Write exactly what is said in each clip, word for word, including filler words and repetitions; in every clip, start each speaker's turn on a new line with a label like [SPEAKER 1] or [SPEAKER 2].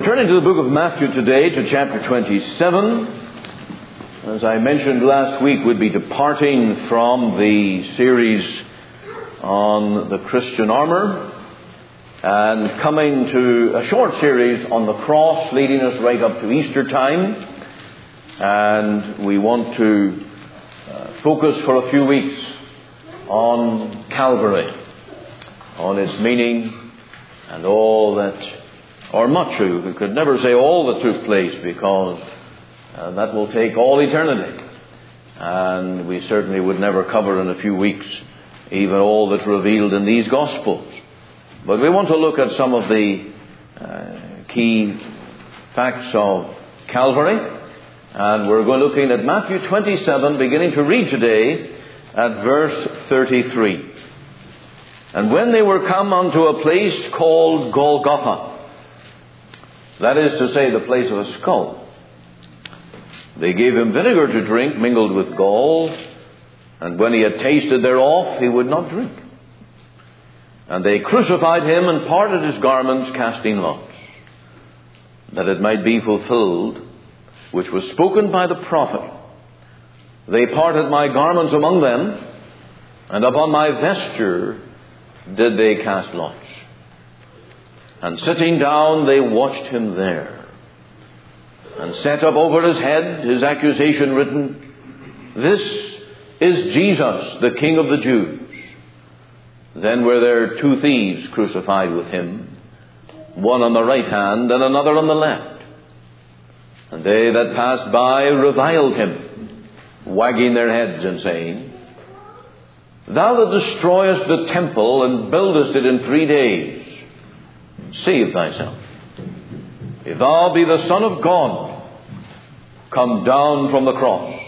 [SPEAKER 1] turning to the book of Matthew today, to chapter twenty-seven. As I mentioned last week, we'd be departing from the series on the Christian armour and coming to a short series on the cross, leading us right up to Easter time. And we want to uh, focus for a few weeks on Calvary, on its meaning and all that, or much of, we could never say all that took place, because uh, that will take all eternity. And we certainly would never cover in a few weeks even all that's revealed in these Gospels. But we want to look at some of the uh, key facts of Calvary. And we're going looking at Matthew twenty-seven, beginning to read today at verse thirty-three. And when they were come unto a place called Golgotha, that is to say, the place of a skull, they gave him vinegar to drink mingled with gall, and when he had tasted thereof, he would not drink. And they crucified him and parted his garments, casting lots, that it might be fulfilled which was spoken by the prophet. They parted my garments among them, and upon my vesture did they cast lots. And sitting down, they watched him there, and set up over his head his accusation written, This is Jesus, the King of the Jews. Then were there two thieves crucified with him, one on the right hand and another on the left. And they that passed by reviled him, wagging their heads and saying, Thou that destroyest the temple and buildest it in three days, save thyself. If thou be the Son of God, come down from the cross.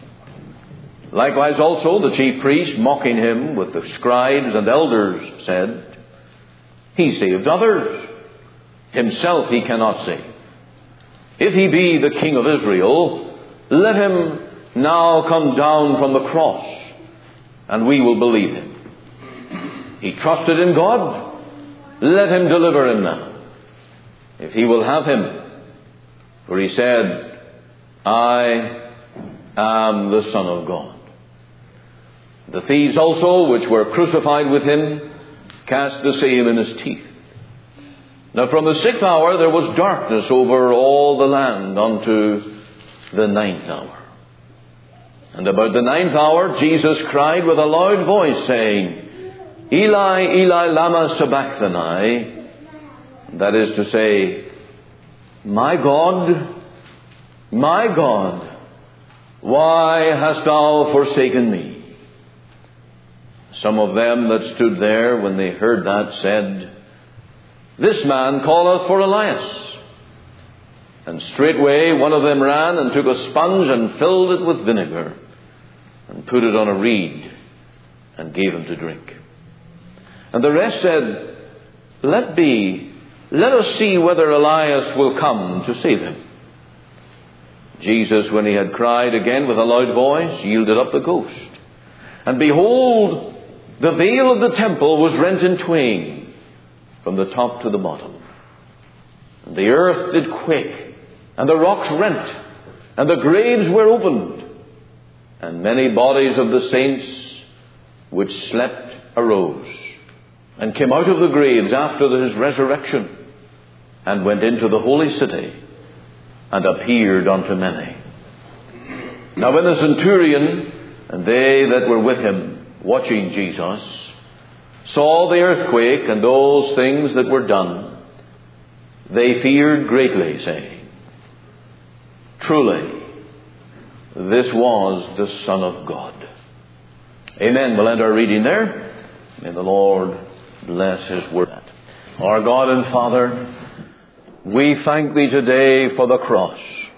[SPEAKER 1] Likewise also the chief priests, mocking him with the scribes and elders, said, He saved others, himself he cannot save. If he be the King of Israel, let him now come down from the cross, and we will believe him. He trusted in God, let him deliver him now, if he will have him. For he said, I am the Son of God. The thieves also, which were crucified with him, cast the same in his teeth. Now from the sixth hour there was darkness over all the land unto the ninth hour. And about the ninth hour Jesus cried with a loud voice, saying, Eli, Eli, lama sabachthani, that is to say, My God, my God, why hast thou forsaken me? Some of them that stood there when they heard that said, This man calleth for Elias. And straightway one of them ran and took a sponge and filled it with vinegar and put it on a reed and gave him to drink. And the rest said, Let be, let us see whether Elias will come to save him. Jesus, when he had cried again with a loud voice, yielded up the ghost. And behold, the veil of the temple was rent in twain from the top to the bottom. And the earth did quake, and the rocks rent, and the graves were opened. And many bodies of the saints which slept arose, and came out of the graves after his resurrection, and went into the holy city, and appeared unto many. Now when the centurion and they that were with him, watching Jesus, saw the earthquake and those things that were done, they feared greatly, saying, Truly, this was the Son of God. Amen. We'll end our reading there. May the Lord bless his word. Our God and Father, we thank thee today for the cross.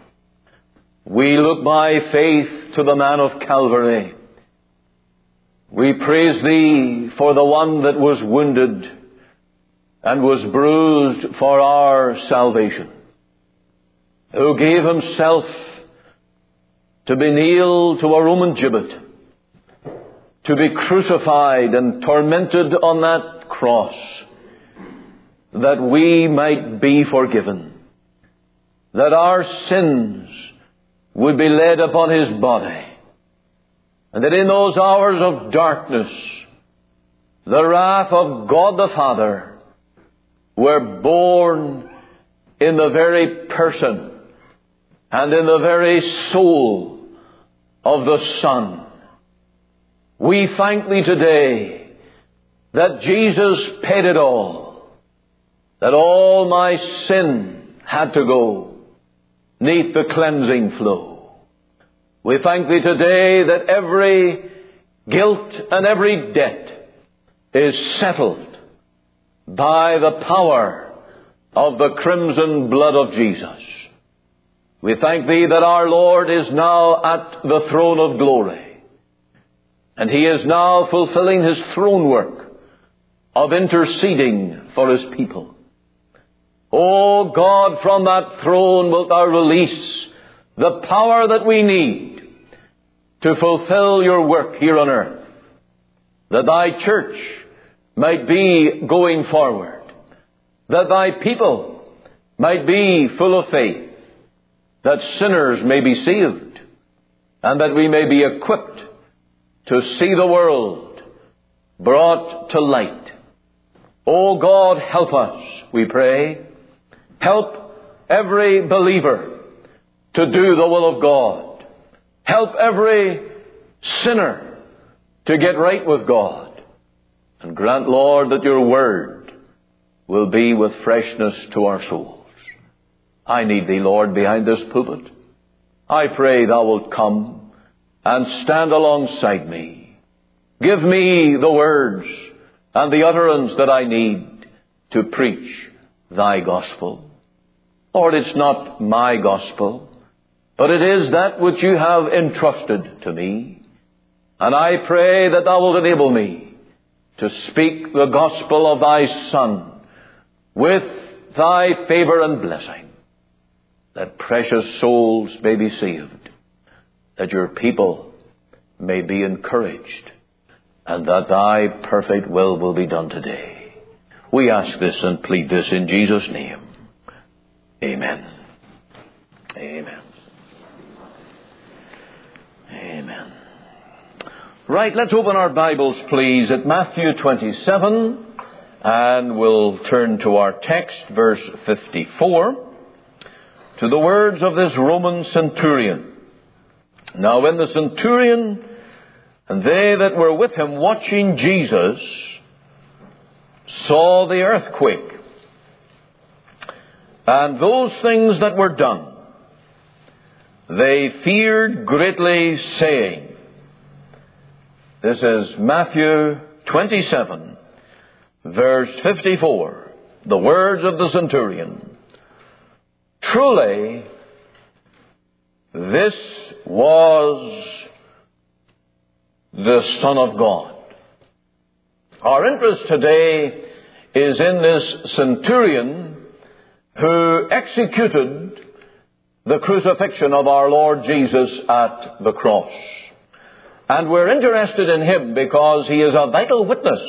[SPEAKER 1] We look by faith to the man of Calvary. We praise thee for the one that was wounded and was bruised for our salvation, who gave himself to be nailed to a Roman gibbet, to be crucified and tormented on that cross, that we might be forgiven, that our sins would be laid upon His body, and that in those hours of darkness, the wrath of God the Father were borne in the very person and in the very soul of the Son. We thank Thee today that Jesus paid it all, that all my sin had to go neath the cleansing flow. We thank Thee today that every guilt and every debt is settled by the power of the crimson blood of Jesus. We thank Thee that our Lord is now at the throne of glory, and He is now fulfilling His throne work of interceding for His people. O God, from that throne wilt Thou release the power that we need to fulfill Your work here on earth, that Thy church might be going forward, that Thy people might be full of faith, that sinners may be saved, and that we may be equipped to see the world brought to light. O God, help us, we pray. Help every believer to do the will of God. Help every sinner to get right with God. And grant, Lord, that Your word will be with freshness to our souls. I need Thee, Lord, behind this pulpit. I pray Thou wilt come and stand alongside me. Give me the words and the utterance that I need to preach Thy gospel. Lord, it's not my gospel, but it is that which You have entrusted to me. And I pray that Thou wilt enable me to speak the gospel of Thy Son with Thy favor and blessing, that precious souls may be saved, that Your people may be encouraged, and that Thy perfect will will be done today. We ask this and plead this in Jesus' name. Amen. Amen. Amen. Right, let's open our Bibles, please, at Matthew twenty-seven, and we'll turn to our text, verse fifty-four, to the words of this Roman centurion. Now when the centurion and they that were with him watching Jesus saw the earthquake and those things that were done, they feared greatly, saying, this is Matthew twenty-seven, verse fifty-four, the words of the centurion. Truly, this was the Son of God. Our interest today is in this centurion who executed the crucifixion of our Lord Jesus at the cross. And we're interested in him because he is a vital witness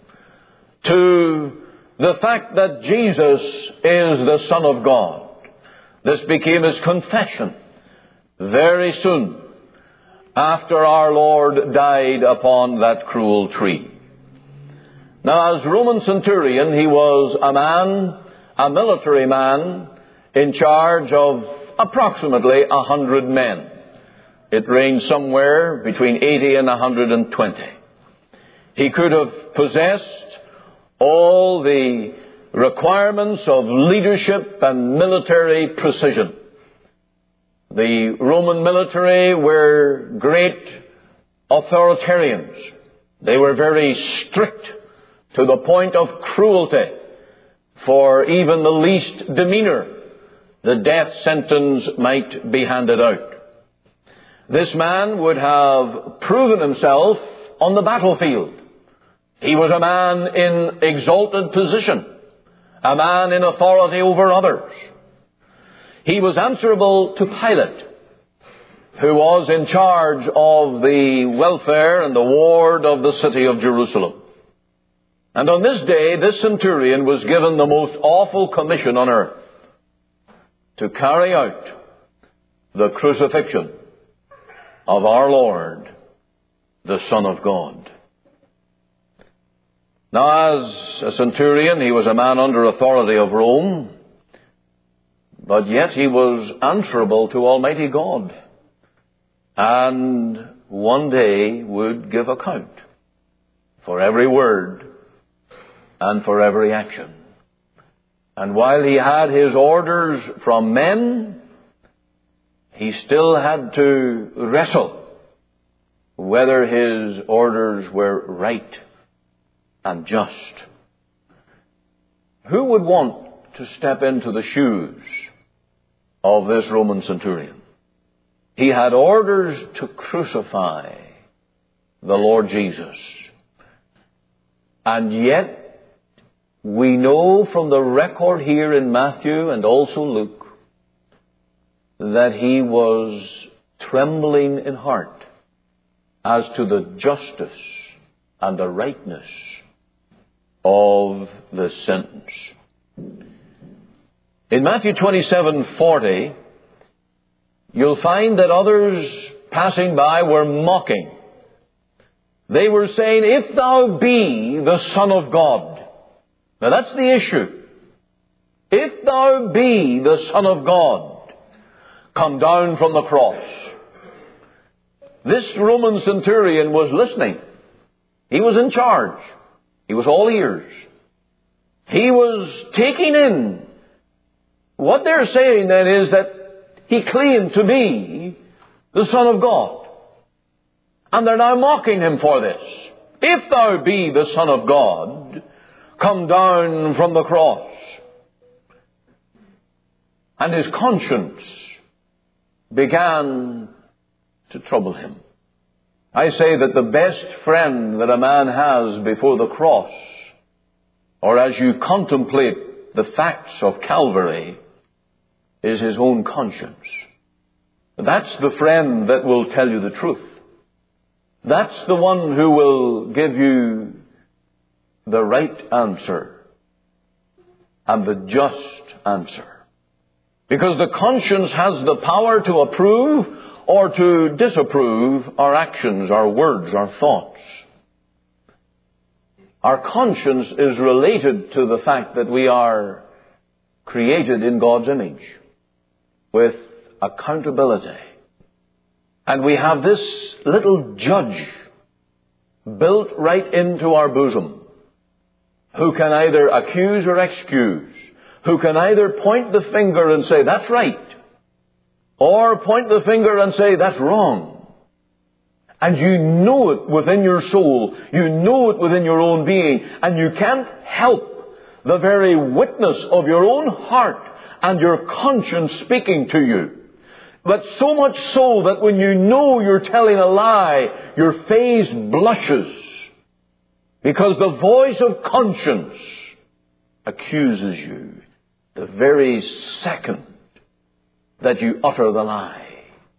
[SPEAKER 1] to the fact that Jesus is the Son of God. This became his confession very soon after our Lord died upon that cruel tree. Now, as Roman centurion, he was a man, a military man, in charge of approximately a hundred men. It ranged somewhere between eighty and one hundred twenty. He could have possessed all the requirements of leadership and military precision. The Roman military were great authoritarians. They were very strict to the point of cruelty. For even the least demeanor, the death sentence might be handed out. This man would have proven himself on the battlefield. He was a man in exalted position, a man in authority over others. He was answerable to Pilate, who was in charge of the welfare and the ward of the city of Jerusalem. And on this day, this centurion was given the most awful commission on earth. to carry out the crucifixion of our Lord, the Son of God. Now, as a centurion, he was a man under authority of Rome, but yet he was answerable to Almighty God, and one day would give account for every word and for every action. And while he had his orders from men, he still had to wrestle whether his orders were right and just. Who would want to step into the shoes of this Roman centurion? He had orders to crucify the Lord Jesus. And yet, we know from the record here in Matthew and also Luke that he was trembling in heart as to the justice and the rightness of the sentence. In Matthew twenty-seven forty, you'll find that others passing by were mocking. They were saying, "If thou be the Son of God." Now that's the issue. If thou be the Son of God, come down from the cross. This Roman centurion was listening. He was in charge. He was all ears. He was taking in. What they're saying then is that he claimed to be the Son of God. And they're now mocking him for this. If thou be the Son of God, come down from the cross. And his conscience began to trouble him. I say that the best friend that a man has before the cross, or as you contemplate the facts of Calvary, is his own conscience. That's the friend that will tell you the truth. That's the one who will give you the right answer and the just answer. Because the conscience has the power to approve or to disapprove our actions, our words, our thoughts. Our conscience is related to the fact that we are created in God's image with accountability. And we have this little judge built right into our bosom, who can either accuse or excuse, who can either point the finger and say, "That's right," or point the finger and say, "That's wrong." And you know it within your soul, you know it within your own being, and you can't help the very witness of your own heart and your conscience speaking to you. But so much so that when you know you're telling a lie, your face blushes, because the voice of conscience accuses you the very second that you utter the lie.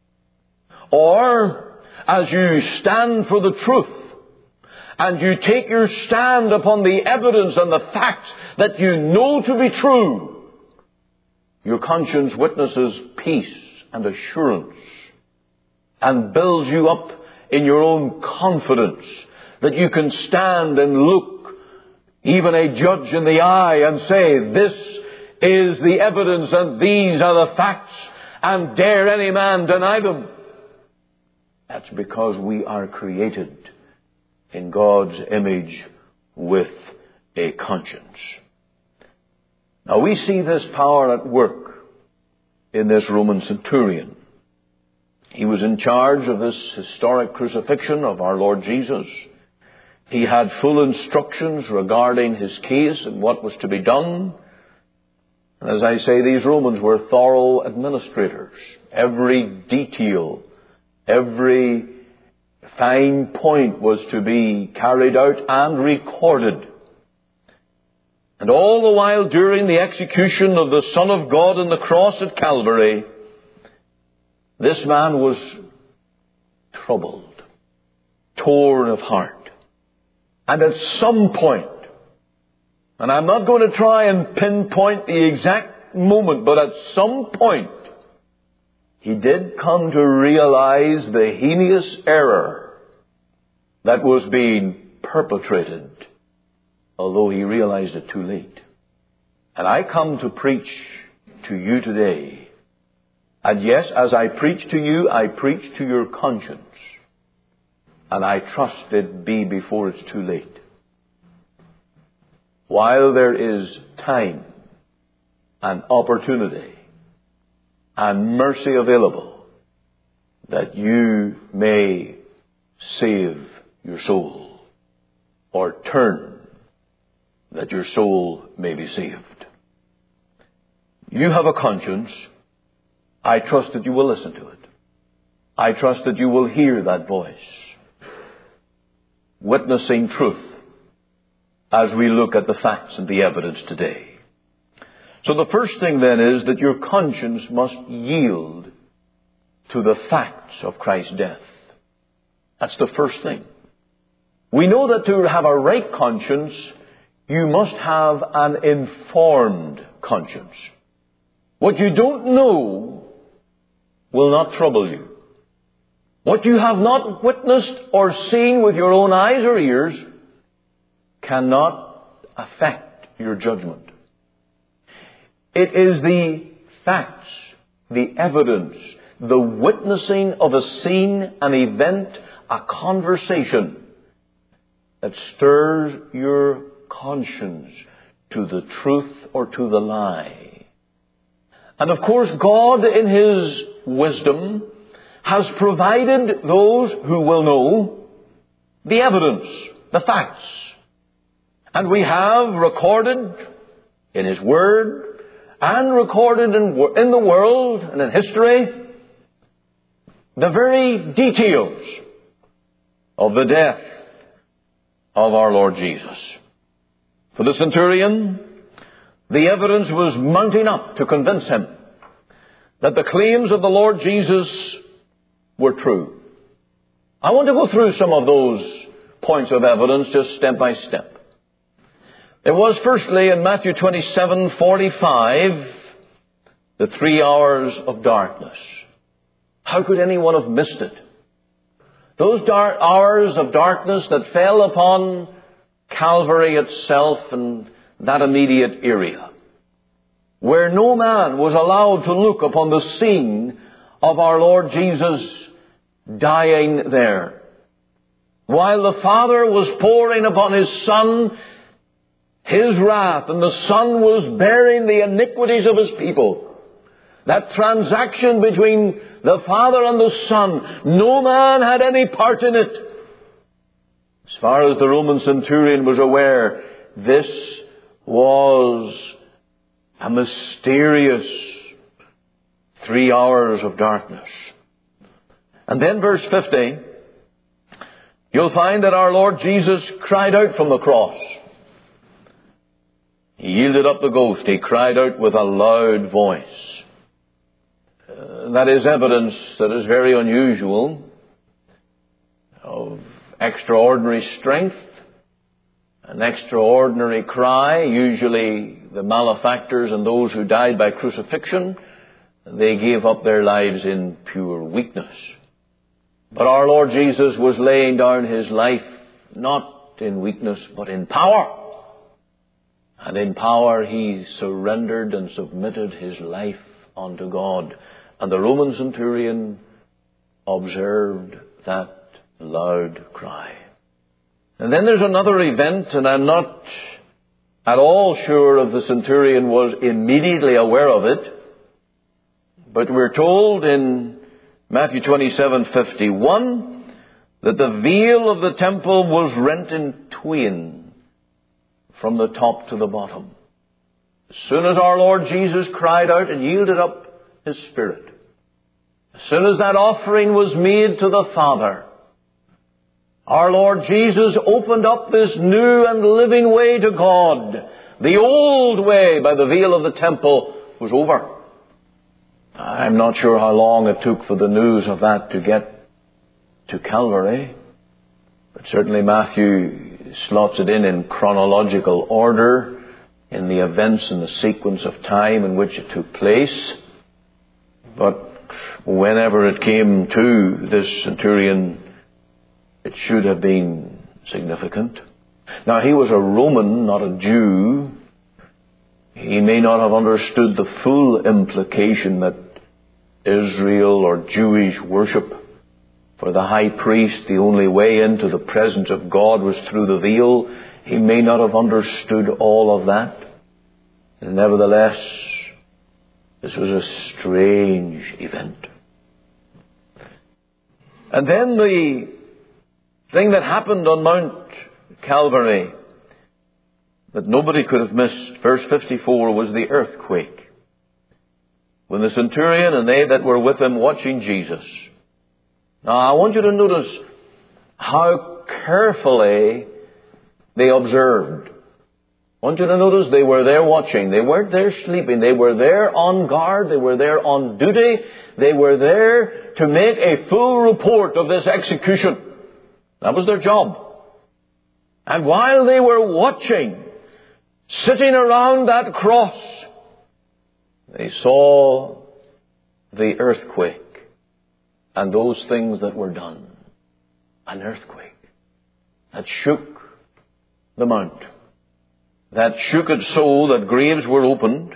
[SPEAKER 1] Or, as you stand for the truth, and you take your stand upon the evidence and the facts that you know to be true, your conscience witnesses peace and assurance, and builds you up in your own confidence that you can stand and look even a judge in the eye and say, "This is the evidence and these are the facts, and dare any man deny them." That's because we are created in God's image with a conscience. Now we see this power at work in this Roman centurion. He was in charge of this historic crucifixion of our Lord Jesus. He had full instructions regarding his case and what was to be done. And as I say, these Romans were thorough administrators. Every detail, every fine point was to be carried out and recorded. And all the while during the execution of the Son of God on the cross at Calvary, this man was troubled, torn of heart. And at some point, and I'm not going to try and pinpoint the exact exact moment, but at some point, he did come to realize the heinous error that was being perpetrated, although he realized it too late. And I come to preach to you today. And yes, as I preach to you, I preach to your conscience. And I trust it be before it's too late. While there is time and opportunity and mercy available, that you may save your soul, or turn that your soul may be saved. You have a conscience. I trust that you will listen to it. I trust that you will hear that voice, witnessing truth as we look at the facts and the evidence today. So the first thing then is that your conscience must yield to the facts of Christ's death. That's the first thing. We know that to have a right conscience, you must have an informed conscience. What you don't know will not trouble you. What you have not witnessed or seen with your own eyes or ears cannot affect your judgment. It is the facts, the evidence, the witnessing of a scene, an event, a conversation that stirs your conscience to the truth or to the lie. And of course, God in His wisdom has provided those who will know the evidence, the facts. And we have recorded in His Word and recorded in, in the world and in history the very details of the death of our Lord Jesus. For the centurion, the evidence was mounting up to convince him that the claims of the Lord Jesus were true. I want to go through some of those points of evidence just step by step. It was firstly in Matthew twenty-seven forty-five, the three hours of darkness. How could anyone have missed it? Those dark hours of darkness that fell upon Calvary itself and that immediate area, where no man was allowed to look upon the scene of our Lord Jesus dying there. While the Father was pouring upon His Son His wrath, and the Son was bearing the iniquities of His people. That transaction between the Father and the Son, no man had any part in it. As far as the Roman centurion was aware, this was a mysterious three hours of darkness. And then verse fifty, you'll find that our Lord Jesus cried out from the cross. He yielded up the ghost. He cried out with a loud voice. Uh, that is evidence that is very unusual, of extraordinary strength, an extraordinary cry. Usually the malefactors and those who died by crucifixion, they gave up their lives in pure weakness. But our Lord Jesus was laying down His life not in weakness but in power. And in power He surrendered and submitted His life unto God. And the Roman centurion observed that loud cry. And then there's another event, and I'm not at all sure if the centurion was immediately aware of it. But we're told in Matthew twenty-seven fifty-one that the veil of the temple was rent in twain from the top to the bottom. As soon as our Lord Jesus cried out and yielded up His Spirit, as soon as that offering was made to the Father, our Lord Jesus opened up this new and living way to God. The old way by the veil of the temple was over. I'm not sure how long it took for the news of that to get to Calvary, but certainly Matthew slots it in in chronological order in the events and the sequence of time in which it took place. But whenever it came to this centurion, it should have been significant. Now, he was a Roman, not a Jew. He may not have understood the full implication that Israel or Jewish worship, for the high priest, the only way into the presence of God was through the veil. He may not have understood all of that. And nevertheless, this was a strange event. And then the thing that happened on Mount Calvary that nobody could have missed, verse fifty-four, was the earthquake. When the centurion and they that were with him watching Jesus. Now, I want you to notice how carefully they observed. I want you to notice they were there watching. They weren't there sleeping. They were there on guard. They were there on duty. They were there to make a full report of this execution. That was their job. And while they were watching, sitting around that cross, they saw the earthquake and those things that were done. An earthquake that shook the mount, that shook it so that graves were opened.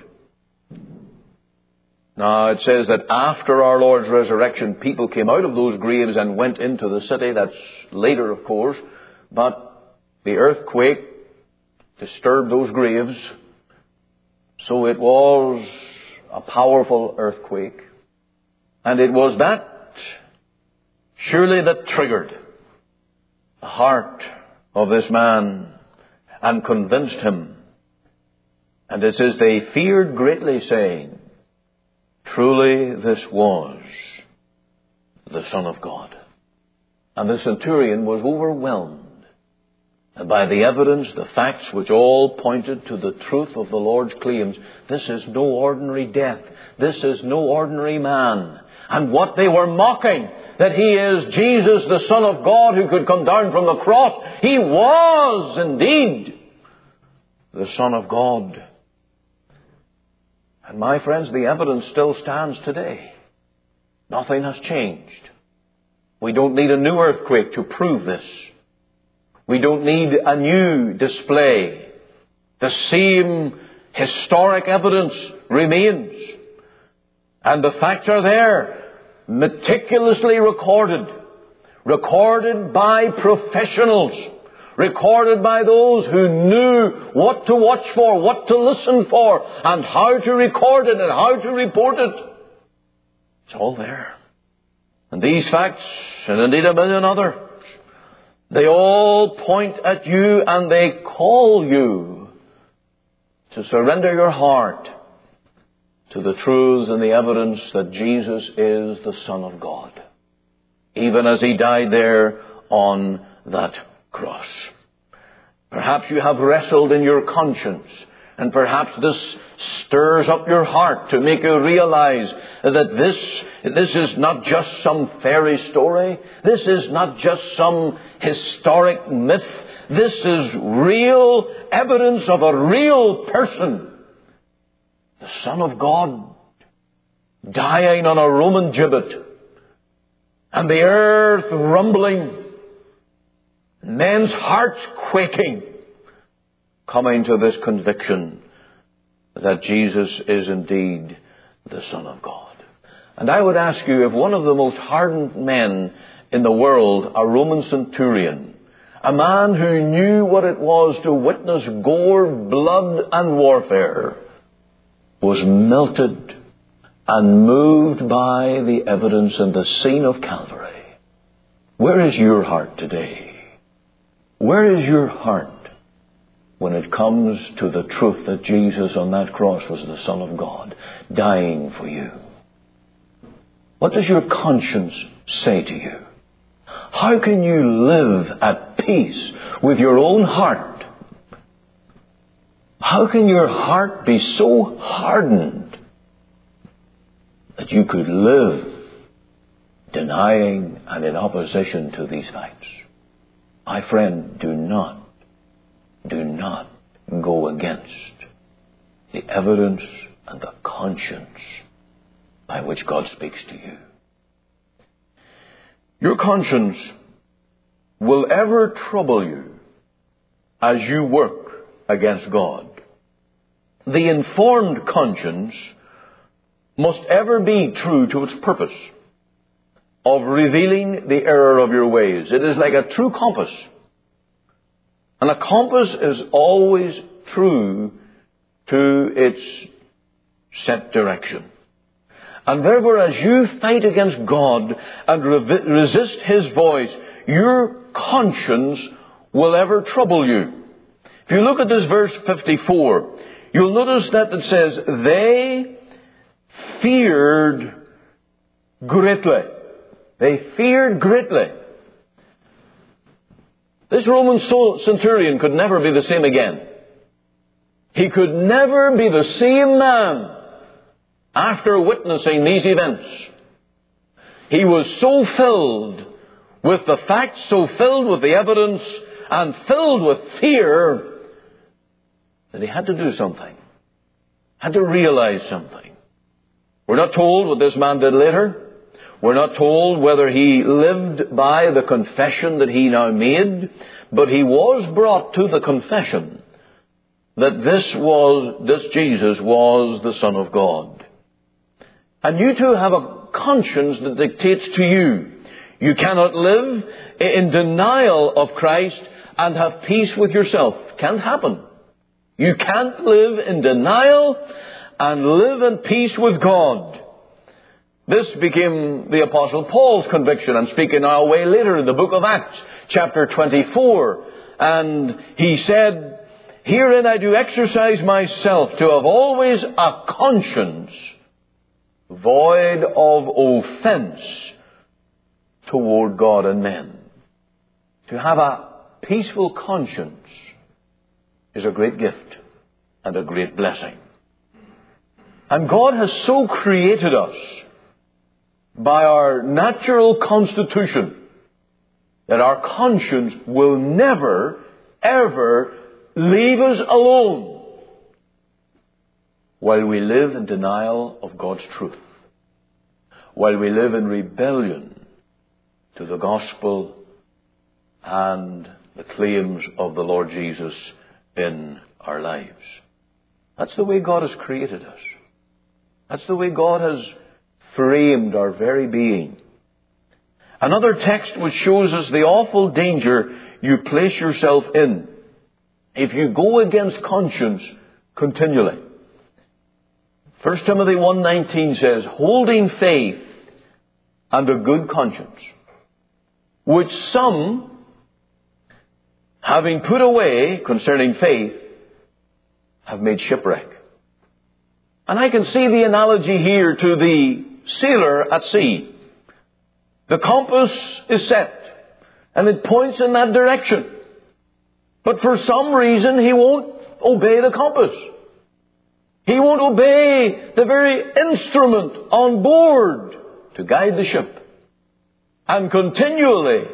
[SPEAKER 1] Now, it says that after our Lord's resurrection, people came out of those graves and went into the city. That's later, of course. But the earthquake disturbed those graves. So it was a powerful earthquake. And it was that, surely, that triggered the heart of this man and convinced him. And it says they feared greatly, saying, truly this was the Son of God. And the centurion was overwhelmed by the evidence, the facts which all pointed to the truth of the Lord's claims. This is no ordinary death. This is no ordinary man. And what they were mocking, that he is Jesus, the Son of God, who could come down from the cross, he was indeed the Son of God. And my friends, the evidence still stands today. Nothing has changed. We don't need a new earthquake to prove this. We don't need a new display. The same historic evidence remains. And the facts are there, meticulously recorded. Recorded by professionals. Recorded by those who knew what to watch for, what to listen for, and how to record it and how to report it. It's all there. And these facts, and indeed a million others, they all point at you and they call you to surrender your heart to the truths and the evidence that Jesus is the Son of God, even as he died there on that cross. Perhaps you have wrestled in your conscience, and perhaps this stirs up your heart to make you realize that this, this is not just some fairy story. This is not just some historic myth. This is real evidence of a real person. The Son of God dying on a Roman gibbet, and the earth rumbling, men's hearts quaking, coming to this conviction that Jesus is indeed the Son of God. And I would ask you, if one of the most hardened men in the world, a Roman centurion, a man who knew what it was to witness gore, blood, and warfare, was melted and moved by the evidence and the scene of Calvary, where is your heart today? Where is your heart when it comes to the truth that Jesus on that cross was the Son of God, dying for you? What does your conscience say to you? How can you live at peace with your own heart? How can your heart be so hardened that you could live denying and in opposition to these facts? My friend, do not, do not go against the evidence and the conscience by which God speaks to you. Your conscience will ever trouble you as you work against God. The informed conscience must ever be true to its purpose of revealing the error of your ways. It is like a true compass. And a compass is always true to its set direction. And therefore, as you fight against God and re- resist His voice, your conscience will ever trouble you. If you look at this verse fifty-four, you'll notice that it says, they feared greatly. They feared greatly. This Roman centurion could never be the same again. He could never be the same man after witnessing these events. He was so filled with the facts, so filled with the evidence, and filled with fear that he had to do something. Had to realize something. We're not told what this man did later. We're not told whether he lived by the confession that he now made, but he was brought to the confession that this was, this Jesus was the Son of God. And you too have a conscience that dictates to you. You cannot live in denial of Christ and have peace with yourself. Can't happen. You can't live in denial and live in peace with God. This became the Apostle Paul's conviction. I'm speaking now way later in the book of Acts, chapter twenty-four. And he said, herein I do exercise myself to have always a conscience void of offense toward God and men. To have a peaceful conscience is a great gift and a great blessing. And God has so created us by our natural constitution that our conscience will never, ever leave us alone while we live in denial of God's truth, while we live in rebellion to the gospel and the claims of the Lord Jesus in our lives. That's the way God has created us. That's the way God has framed our very being. Another text which shows us the awful danger you place yourself in if you go against conscience continually. First Timothy one nineteen says, holding faith and a good conscience, which some, having put away concerning faith, have made shipwreck. And I can see the analogy here to the sailor at sea. The compass is set, and it points in that direction. But for some reason, he won't obey the compass. He won't obey the very instrument on board to guide the ship. And continually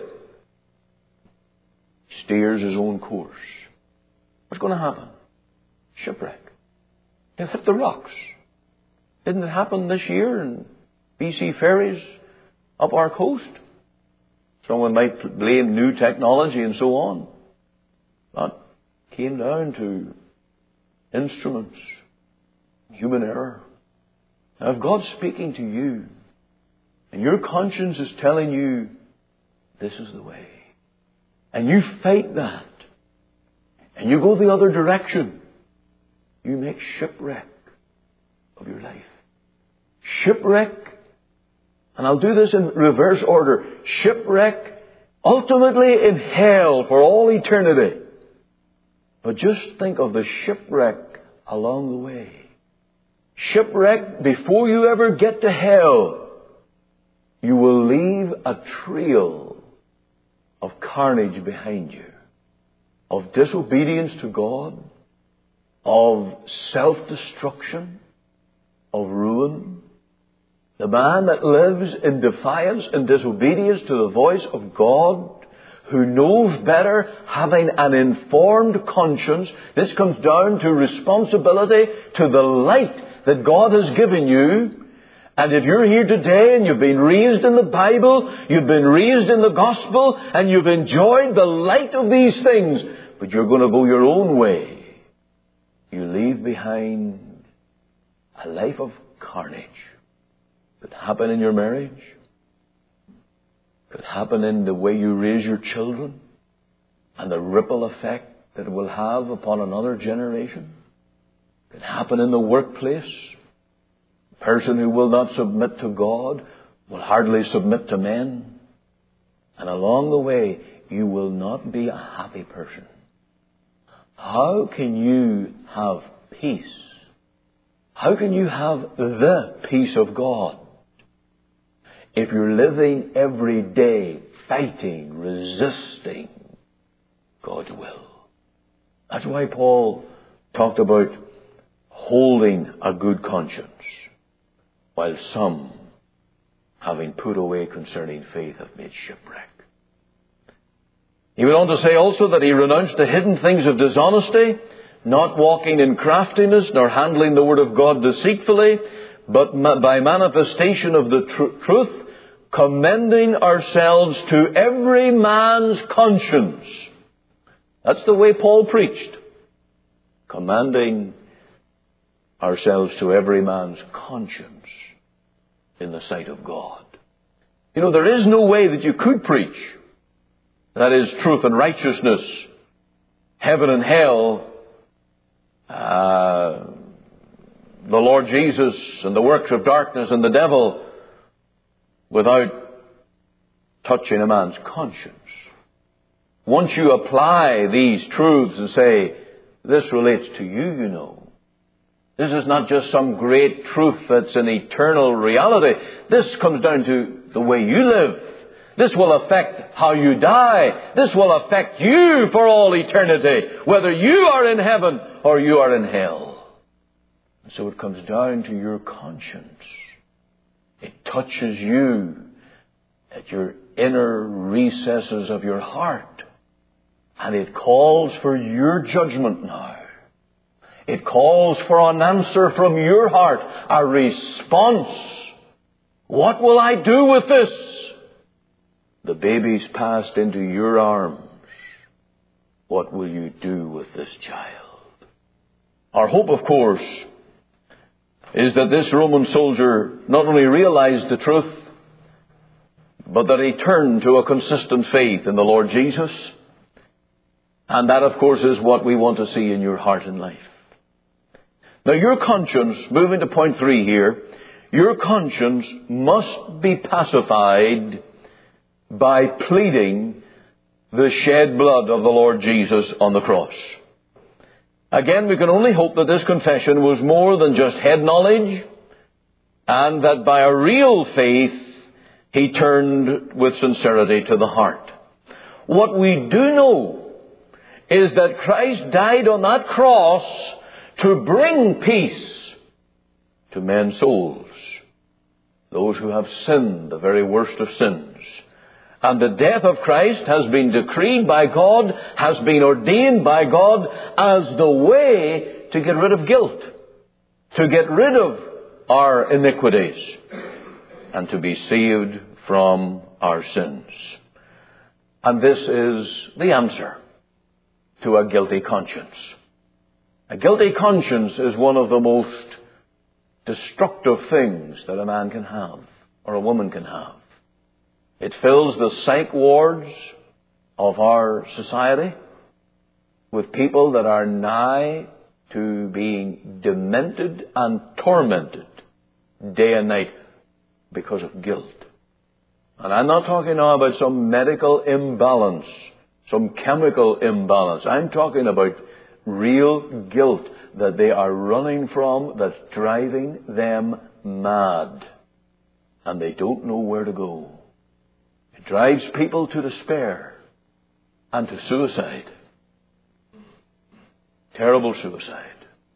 [SPEAKER 1] steers his own course. What's going to happen? Shipwreck. He'll hit the rocks. Didn't it happen this year in B C ferries up our coast? Someone might blame new technology and so on. But it came down to instruments, human error. Now, if God's speaking to you, and your conscience is telling you, this is the way, and you fight that, and you go the other direction, you make shipwreck of your life. Shipwreck, and I'll do this in reverse order, shipwreck ultimately in hell for all eternity. But just think of the shipwreck along the way. Shipwreck before you ever get to hell. You will leave a trail of carnage behind you, of disobedience to God, of self-destruction, of ruin. The man that lives in defiance and disobedience to the voice of God who knows better, having an informed conscience. This comes down to responsibility, to the light that God has given you. And if you're here today and you've been raised in the Bible, you've been raised in the gospel, and you've enjoyed the light of these things, but you're going to go your own way, you leave behind a life of carnage. Could happen in your marriage. Could happen in the way you raise your children and the ripple effect that it will have upon another generation. Could happen in the workplace. A person who will not submit to God will hardly submit to men. And along the way, you will not be a happy person. How can you have peace? How can you have the peace of God if you're living every day fighting, resisting God's will? That's why Paul talked about holding a good conscience, while some, having put away concerning faith, have made shipwreck. He went on to say also that he renounced the hidden things of dishonesty, not walking in craftiness, nor handling the word of God deceitfully, but by manifestation of the tr- truth, commending ourselves to every man's conscience. That's the way Paul preached. Commending ourselves to every man's conscience in the sight of God. You know, there is no way that you could preach, that is, truth and righteousness, heaven and hell, uh, the Lord Jesus and the works of darkness and the devil, without touching a man's conscience. Once you apply these truths and say, this relates to you, you know. This is not just some great truth that's an eternal reality. This comes down to the way you live. This will affect how you die. This will affect you for all eternity, whether you are in heaven or you are in hell. So it comes down to your conscience. It touches you at your inner recesses of your heart. And it calls for your judgment now. It calls for an answer from your heart, a response. What will I do with this? The baby's passed into your arms. What will you do with this child? Our hope, of course, is that this Roman soldier not only realized the truth, but that he turned to a consistent faith in the Lord Jesus. And that, of course, is what we want to see in your heart and life. Now, your conscience, moving to point three here, your conscience must be pacified by pleading the shed blood of the Lord Jesus on the cross. Again, we can only hope that this confession was more than just head knowledge, and that by a real faith, he turned with sincerity to the heart. What we do know is that Christ died on that cross to bring peace to men's souls, those who have sinned, the very worst of sins. And the death of Christ has been decreed by God, has been ordained by God as the way to get rid of guilt, to get rid of our iniquities, and to be saved from our sins. And this is the answer to a guilty conscience. A guilty conscience is one of the most destructive things that a man can have, or a woman can have. It fills the psych wards of our society with people that are nigh to being demented and tormented day and night because of guilt. And I'm not talking now about some medical imbalance, some chemical imbalance. I'm talking about real guilt that they are running from, that's driving them mad. And they don't know where to go. It drives people to despair and to suicide. Terrible suicide.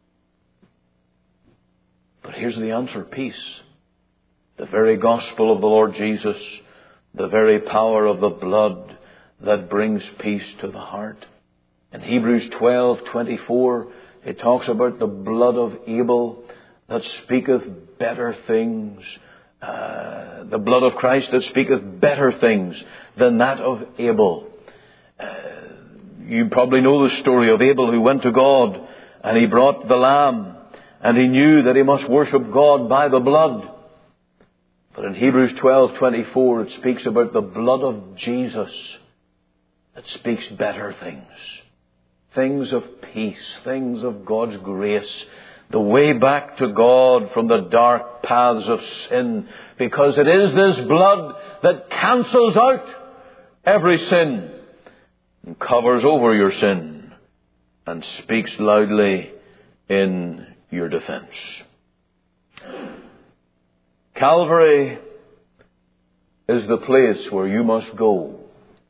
[SPEAKER 1] But here's the answer: peace. The very gospel of the Lord Jesus, the very power of the blood, that brings peace to the heart. In Hebrews twelve twenty-four, it talks about the blood of Abel that speaketh better things. Uh, the blood of Christ that speaketh better things than that of Abel. Uh, you probably know the story of Abel who went to God and he brought the lamb and he knew that he must worship God by the blood. But in Hebrews twelve twenty-four it speaks about the blood of Jesus that speaks better things. Things of peace, things of God's grace, the way back to God from the dark paths of sin, because it is this blood that cancels out every sin and covers over your sin and speaks loudly in your defense. Calvary is the place where you must go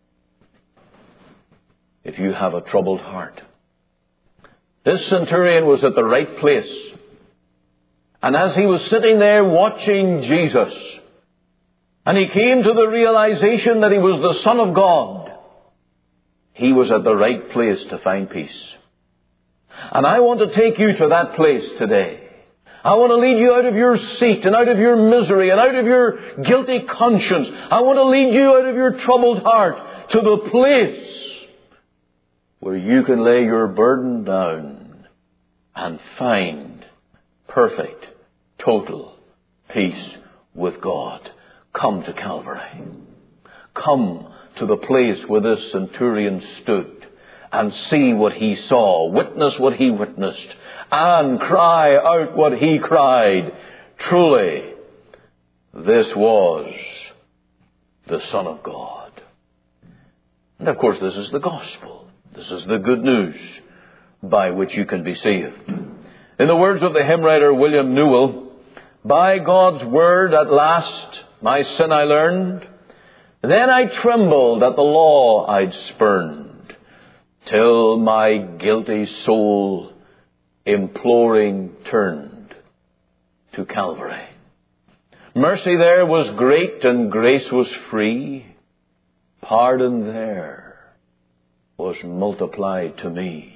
[SPEAKER 1] if you have a troubled heart. This centurion was at the right place. And as he was sitting there watching Jesus, and he came to the realization that he was the Son of God, he was at the right place to find peace. And I want to take you to that place today. I want to lead you out of your seat and out of your misery and out of your guilty conscience. I want to lead you out of your troubled heart to the place where you can lay your burden down and find perfect, total peace with God. Come to Calvary. Come to the place where this centurion stood and see what he saw, witness what he witnessed, and cry out what he cried. Truly, this was the Son of God. And of course, this is the gospel. This is the good news by which you can be saved. In the words of the hymn writer William Newell, by God's word at last my sin I learned, then I trembled at the law I'd spurned, till my guilty soul imploring turned to Calvary. Mercy there was great and grace was free. Pardon there was multiplied to me.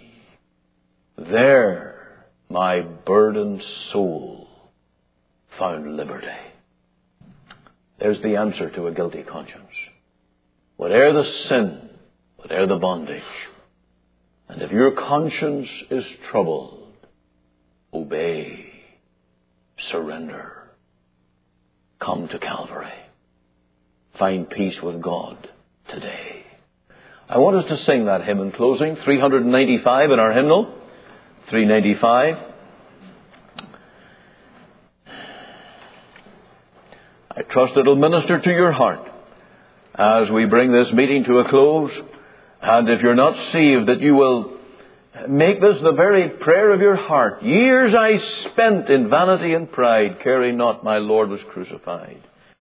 [SPEAKER 1] There my burdened soul found liberty. There's the answer to a guilty conscience. Whate'er the sin, whate'er the bondage, and if your conscience is troubled, obey, surrender. Come to Calvary. Find peace with God today. I want us to sing that hymn in closing, three ninety-five in our hymnal, three ninety-five. I trust it'll minister to your heart as we bring this meeting to a close. And if you're not saved, that you will make this the very prayer of your heart. Years I spent in vanity and pride, caring not my Lord was crucified.